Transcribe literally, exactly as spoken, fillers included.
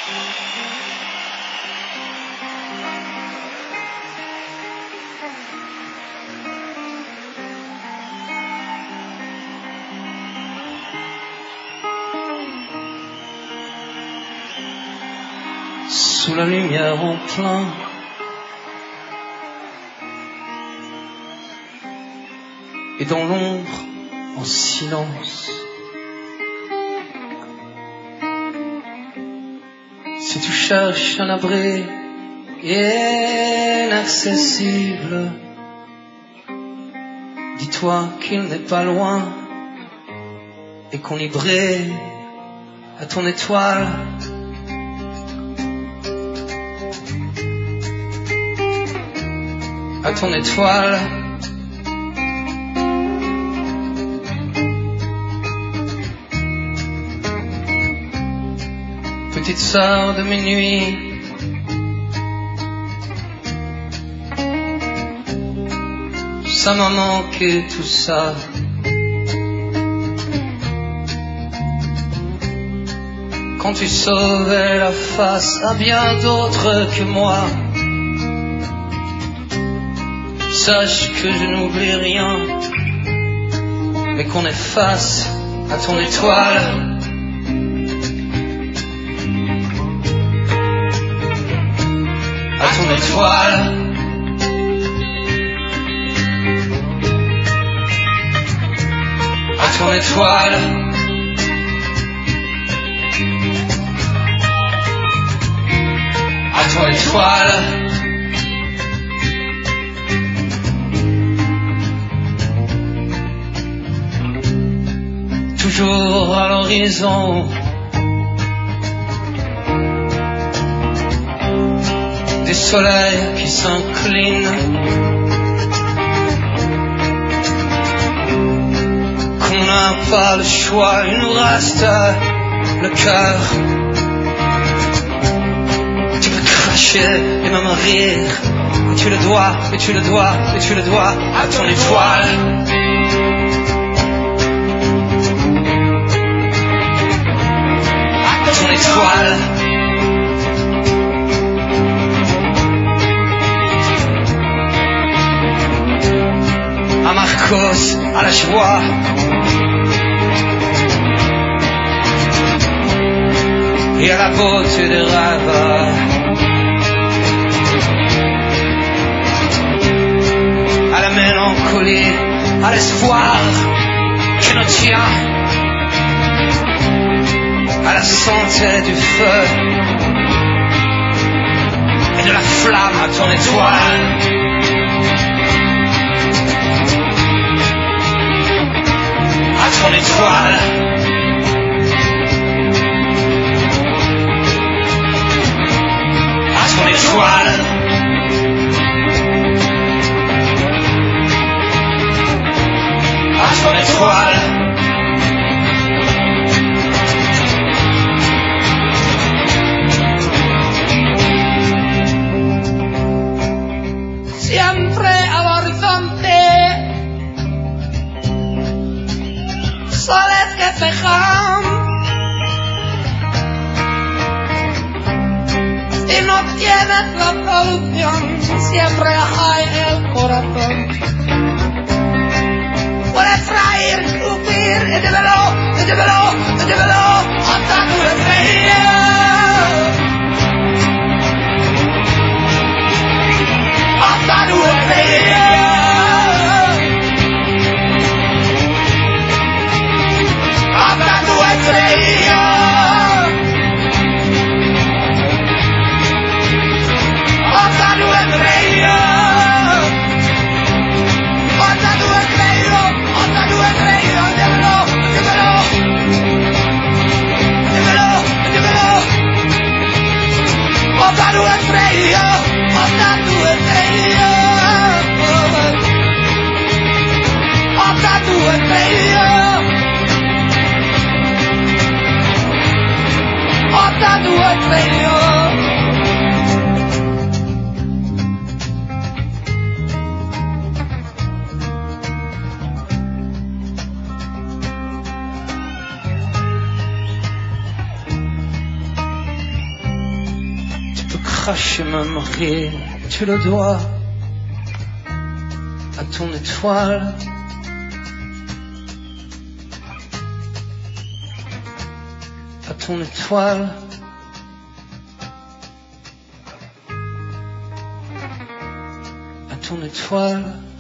Sous la lumière en plein, et dans l'ombre en silence. Si tu cherches un abri inaccessible, dis-toi qu'il n'est pas loin et qu'on y brille à ton étoile. À ton étoile. Petite sœur de mes nuits, ça m'a manqué tout ça. Quand tu sauvais la face à bien d'autres que moi, sache que je n'oublie rien, mais qu'on est face à ton étoile. À ton étoile. À ton étoile. À ton étoile. Toujours à l'horizon, des soleils qui s'inclinent, qu'on n'a pas le choix, il nous reste le cœur. Tu peux cracher et même rire, mais tu le dois, mais tu le dois, mais tu le dois à ton étoile. Ton étoile. À Marcos, à la joie, et à la beauté des rêves, à la mélancolie, à l'espoir qui nous tient, à la santé du feu et de la flamme à ton étoile. À ton étoile. À ton étoile. À ton étoile. Siempre al horizonte, soles que cejan, si no tienes la solución, siempre hay el corazón. Puedes reír, crujir, y dímelo, y dímelo, y dímelo, hasta tu estrella. Hasta tu estrella. Hasta tu estrella. Hasta tu estrella. Hasta tu estrella. Hasta tu estrella. Dímelo, dímelo. Dímelo, dímelo. Hasta tu estrella. Hasta tu estrella. Hasta tu estrella. Hasta tu estrella. cracher me moquer, tu le dois à ton étoile. À ton étoile. À ton étoile.